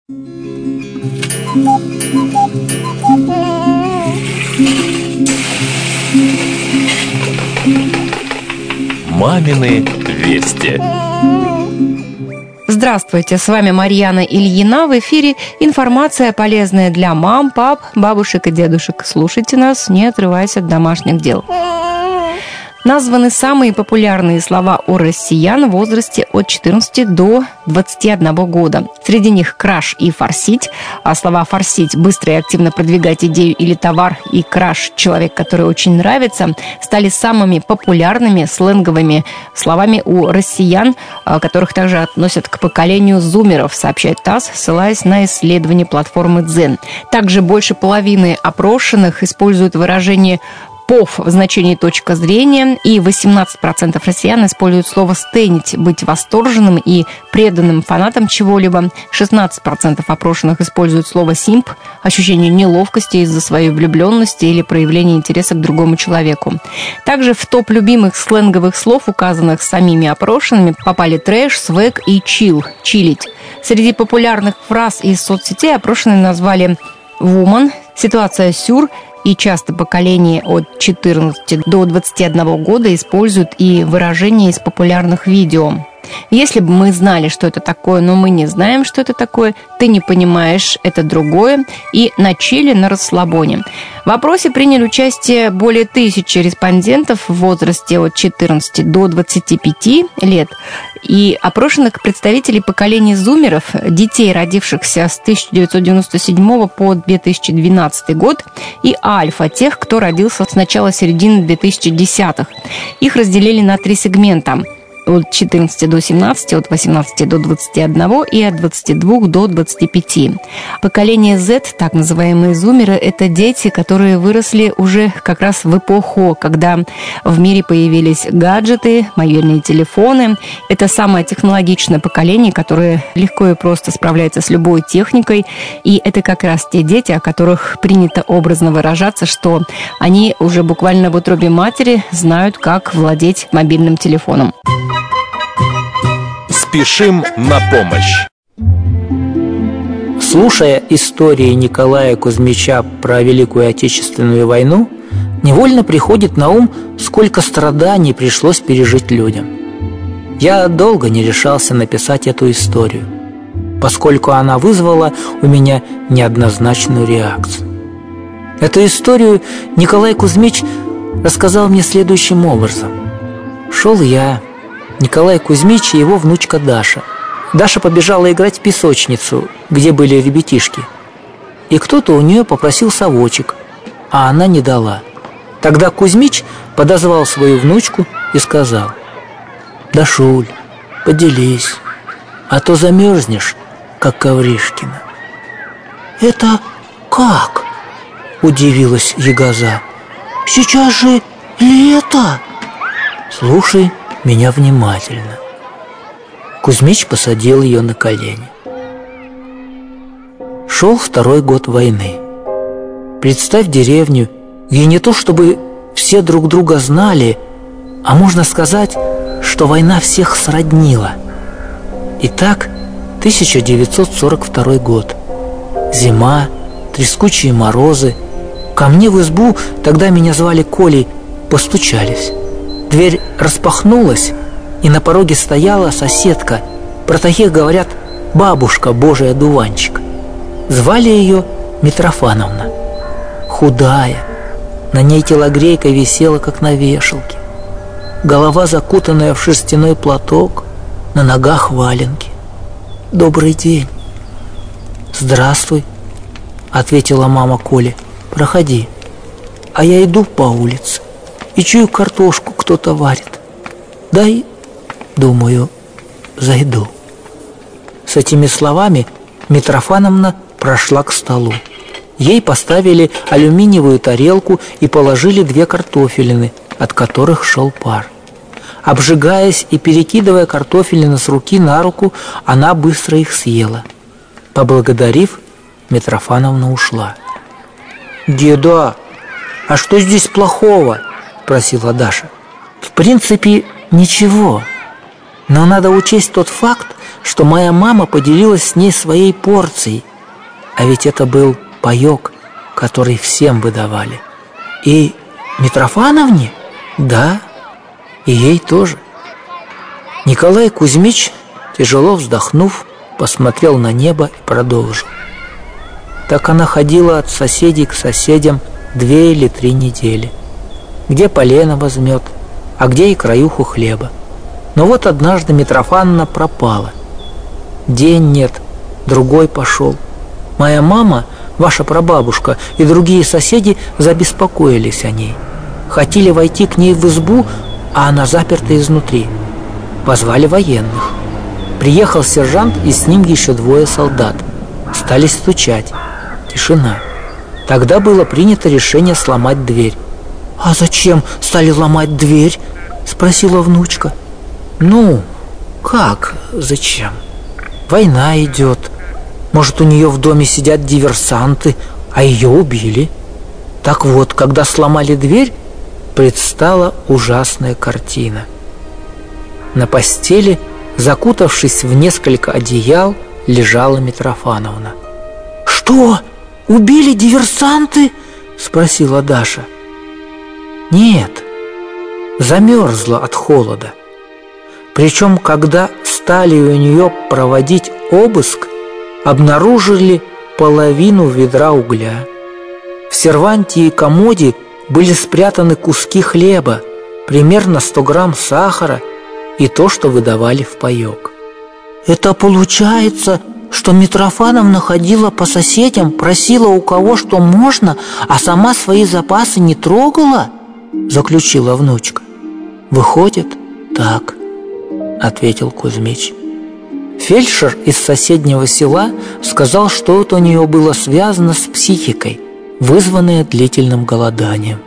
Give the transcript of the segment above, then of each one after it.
Мамины вести. Здравствуйте, с вами Марьяна Ильина. В эфире информация, полезная для мам, пап, бабушек и дедушек. Слушайте нас, не отрываясь от домашних дел. Названы самые популярные слова у россиян в возрасте от 14 до 21 года. Среди них краш и форсить. А слова форсить – быстро и активно продвигать идею или товар, и краш – человек, который очень нравится, стали самыми популярными сленговыми словами у россиян, которых также относят к поколению зумеров, сообщает ТАСС, ссылаясь на исследование платформы Дзен. Также больше половины опрошенных используют выражение «пов» в значении «точка зрения», и 18% россиян используют слово «стенить», быть восторженным и преданным фанатом чего-либо. 16% опрошенных используют слово «симп», ощущение неловкости из-за своей влюбленности или проявления интереса к другому человеку. Также в топ любимых сленговых слов, указанных самими опрошенными, попали трэш, свэг и чил, чилить. Среди популярных фраз из соцсетей опрошенные назвали «вуман», «ситуация сюр», и часто поколение от 14 до 21 года используют и выражения из популярных видео. Если бы мы знали, что это такое, но мы не знаем, что это такое, ты не понимаешь, это другое, и на чиле, на расслабоне. В опросе приняли участие более 1000 респондентов в возрасте от 14 до 25 лет, и опрошенных представителей поколения зумеров, детей, родившихся с 1997 по 2012 год, и альфа, тех, кто родился с начала-середины 2010-х. Их разделили на 3 сегмента – от 14 до 17, от 18 до 21 и от 22 до 25. Поколение Z, так называемые зумеры, это дети, которые выросли уже как раз в эпоху, когда в мире появились гаджеты, мобильные телефоны. Это самое технологичное поколение, которое легко и просто справляется с любой техникой. И это как раз те дети, о которых принято образно выражаться, что они уже буквально в утробе матери знают, как владеть мобильным телефоном. Спешим на помощь. Слушая истории Николая Кузьмича про Великую Отечественную войну, невольно приходит на ум, сколько страданий пришлось пережить людям. Я долго не решался написать эту историю, поскольку она вызвала у меня неоднозначную реакцию. Эту историю Николай Кузьмич рассказал мне следующим образом. Шел я, Николай Кузьмич и его внучка Даша. Даша побежала играть в песочницу, где были ребятишки. И кто-то у нее попросил совочек, а она не дала. Тогда Кузьмич подозвал свою внучку и сказал: «Дашуль, поделись, а то замерзнешь, как Ковришкина». «Это как?» – удивилась Ягоза. «Сейчас же лето!» «Слушай меня внимательно». Кузьмич посадил ее на колени. Шел 2-й год войны. Представь деревню, где не то чтобы все друг друга знали, а можно сказать, что война всех сроднила. Итак, 1942 год. Зима, трескучие морозы. Ко мне в избу, тогда меня звали Колей, постучались. Дверь распахнулась, и на пороге стояла соседка, про таких говорят бабушка Божий одуванчик. Звали ее Митрофановна. Худая, на ней телогрейка висела, как на вешалке. Голова закутанная в шерстяной платок, на ногах валенки. «Добрый день». «Здравствуй», — ответила мама Коле. «Проходи». А я иду по улице и чую, картошку кто-то варит. Дай, думаю, зайду. С этими словами Митрофановна прошла к столу. Ей поставили алюминиевую тарелку и положили 2 картофелины, от которых шел пар. Обжигаясь и перекидывая картофелины с руки на руку, она быстро их съела. Поблагодарив, Митрофановна ушла. «Деда, а что здесь плохого?» – просила Даша. «В принципе, ничего. Но надо учесть тот факт, что моя мама поделилась с ней своей порцией. А ведь это был паёк, который всем выдавали. И Митрофановне? Да, и ей тоже. Николай Кузьмич, тяжело вздохнув, посмотрел на небо и продолжил. Так она ходила от соседей к соседям 2 или 3 недели. Где полено возьмет, а где и краюху хлеба. Но вот однажды Митрофановна пропала. День нет, другой пошел. Моя мама, ваша прабабушка, и другие соседи забеспокоились о ней. Хотели войти к ней в избу, а она заперта изнутри. Позвали военных. Приехал сержант и с ним еще 2 солдат. Стали стучать. Тишина. Тогда было принято решение сломать дверь. «А зачем стали ломать дверь?» – спросила внучка. «Ну, как зачем? Война идет. Может, у нее в доме сидят диверсанты, а ее убили. Так вот, когда сломали дверь, предстала ужасная картина. На постели, закутавшись в несколько одеял, лежала Митрофановна. «Что, убили диверсанты?» – спросила Даша. «Нет, замерзла от холода. Причем, когда стали у нее проводить обыск, обнаружили половину ведра угля. В серванте и комоде были спрятаны куски хлеба, примерно 100 грамм сахара и то, что выдавали в паёк». «Это получается, что Митрофановна ходила по соседям, просила у кого что можно, а сама свои запасы не трогала?» – заключила внучка. «Выходит, так», – ответил Кузьмич. Фельдшер из соседнего села сказал, что это у нее было связано с психикой, вызванное длительным голоданием.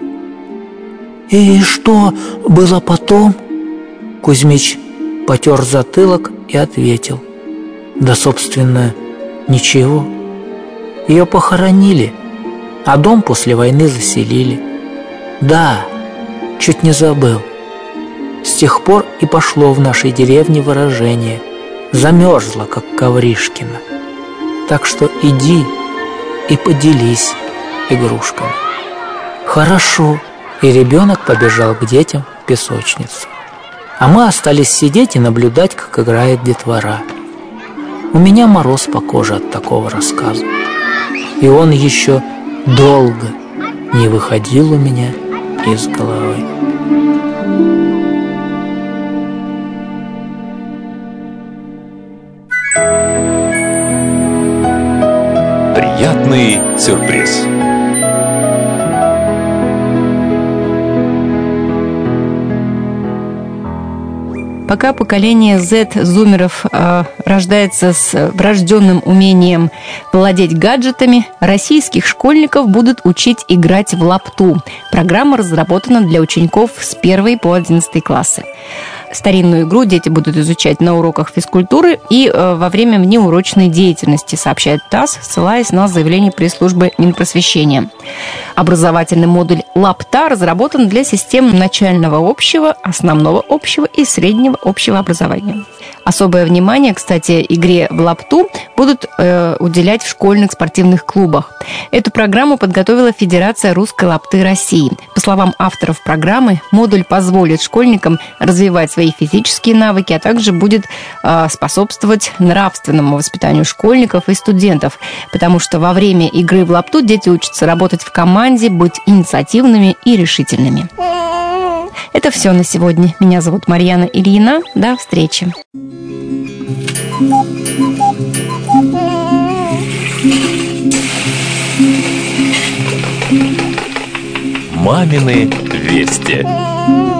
«И что было потом?» Кузьмич потер затылок и ответил. «Да, собственно, ничего. Ее похоронили, а дом после войны заселили. Да, чуть не забыл. С тех пор и пошло в нашей деревне выражение: замерзла, как Ковришкина. Так что иди и поделись игрушками». «Хорошо». И ребенок побежал к детям в песочницу. А мы остались сидеть и наблюдать, как играет детвора. У меня мороз по коже от такого рассказа. И он еще долго не выходил у меня из головы. Приятный сюрприз. Пока поколение Z зумеров рождается с врожденным умением владеть гаджетами, российских школьников будут учить играть в лапту. Программа разработана для учеников с 1 по 11 классы. Старинную игру дети будут изучать на уроках физкультуры и во время внеурочной деятельности, сообщает ТАСС, ссылаясь на заявление пресс-службы Минпросвещения. Образовательный модуль «Лапта» разработан для систем начального общего, основного общего и среднего общего образования. Особое внимание, кстати, игре в лапту будут уделять в школьных спортивных клубах. Эту программу подготовила Федерация русской лапты России. По словам авторов программы, модуль позволит школьникам развивать свои физические навыки, а также будет способствовать нравственному воспитанию школьников и студентов, потому что во время игры в лапту дети учатся работать в команде, быть инициативными и решительными. Это все на сегодня. Меня зовут Марьяна Ильина. До встречи. Мамины вести.